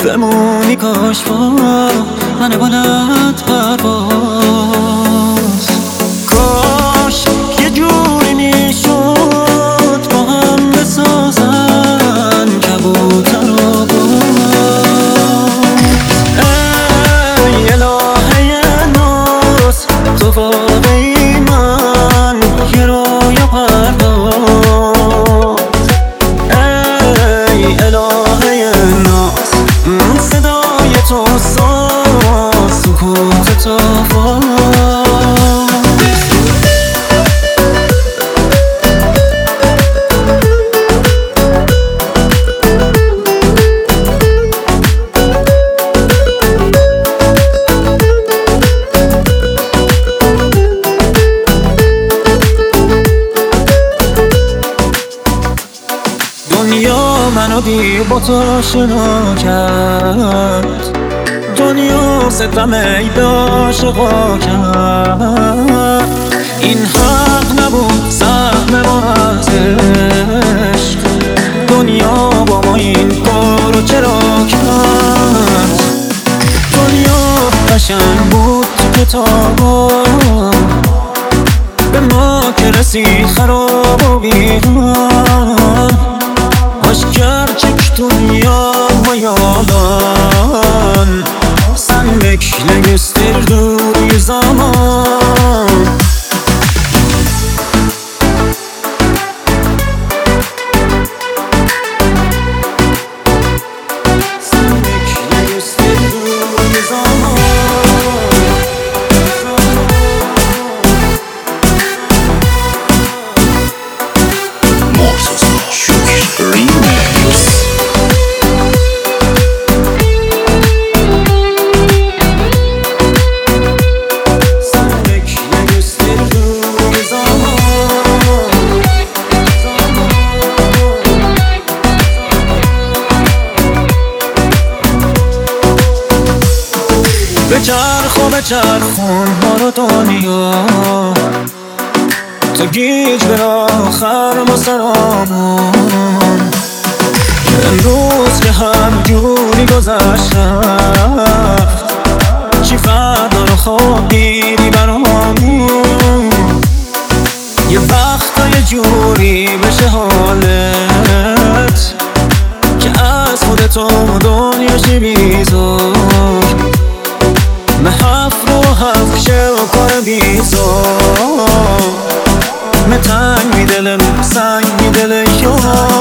بمونی کاش با من بلند پرواز. کاش یه جوری میشد با هم بسازن کبوتر و باز. ای الهه ناز تو واقعی من یه رویا پرداز. ای الهه ناز صدای تو ساز سکوت تو دنیا منو دیر با تو آشنا کرد، دنیا ستم ای به عاشقا کرد. این حق نبود سهم ما از عشق، دنیا با ما این کارو چرا کرد؟ دنیا قشنگ بود تو کتابا، به ما که رسید خراب و بیران. Hoş gerçek dünya yalan, sen bekle gösterdiği zaman. Sen bekle gösterdiği zaman. بچرخون ما رو دنیا تا گیج به آخر ما سرامون. امروز که هم جوری گذشت رفت، چی فردا رو خواب دیدی برامون. یه وقتا یه جوری بشه حالت که از خودتو دنیاشی بیزار. محف رو حف شه و کار بیزار، متنگ می دلم سنگ می دل یار.